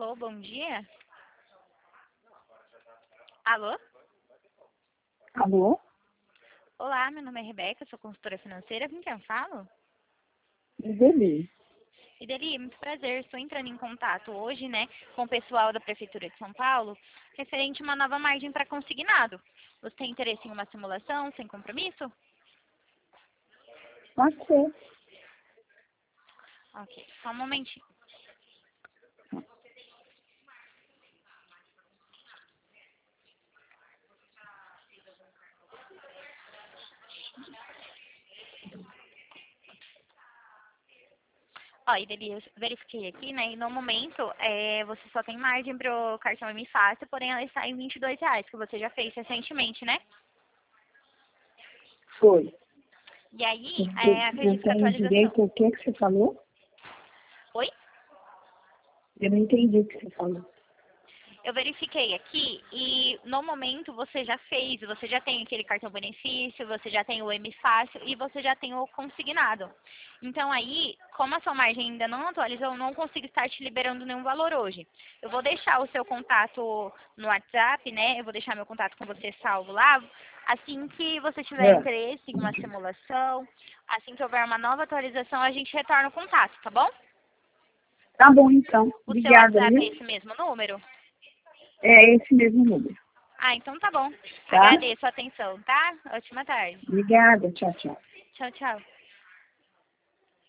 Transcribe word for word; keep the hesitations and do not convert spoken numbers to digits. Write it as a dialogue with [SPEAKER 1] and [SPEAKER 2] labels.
[SPEAKER 1] Alô, bom dia. Alô?
[SPEAKER 2] Alô?
[SPEAKER 1] Olá, meu nome é Rebeca, sou consultora financeira. Com quem eu falo?
[SPEAKER 2] Ideli.
[SPEAKER 1] Ideli, muito prazer. Estou entrando em contato hoje, né, com o pessoal da Prefeitura de São Paulo, referente a uma nova margem para consignado. Você tem interesse em uma simulação sem compromisso?
[SPEAKER 2] Pode ser.
[SPEAKER 1] Ok, só um momentinho. Ó, Ideli, eu verifiquei aqui, né, e no momento é, você só tem margem para o cartão M Fácil, porém ela está em vinte e dois reais, que você já fez recentemente, né?
[SPEAKER 2] Foi.
[SPEAKER 1] E aí,
[SPEAKER 2] Eu,
[SPEAKER 1] é,
[SPEAKER 2] eu
[SPEAKER 1] acredito que a
[SPEAKER 2] tenho
[SPEAKER 1] atualização...
[SPEAKER 2] direito ao que que você falou?
[SPEAKER 1] Oi?
[SPEAKER 2] Eu não entendi o que você falou.
[SPEAKER 1] Eu verifiquei aqui e no momento você já fez, você já tem aquele cartão benefício, você já tem o M Fácil e você já tem o consignado. Então aí, como a sua margem ainda não atualizou, eu não consigo estar te liberando nenhum valor hoje. Eu vou deixar o seu contato no WhatsApp, né? Eu vou deixar meu contato com você salvo lá. Assim que você tiver
[SPEAKER 2] É.
[SPEAKER 1] interesse em uma simulação, assim que houver uma nova atualização, a gente retorna o contato, tá bom?
[SPEAKER 2] Tá bom, então.
[SPEAKER 1] O seu
[SPEAKER 2] Obrigada,
[SPEAKER 1] WhatsApp é
[SPEAKER 2] viu?
[SPEAKER 1] esse mesmo número?
[SPEAKER 2] É esse mesmo número.
[SPEAKER 1] Ah, então tá bom.
[SPEAKER 2] Tá?
[SPEAKER 1] Agradeço a atenção, tá? Ótima tarde.
[SPEAKER 2] Obrigada. Tchau, tchau.
[SPEAKER 1] Tchau, tchau.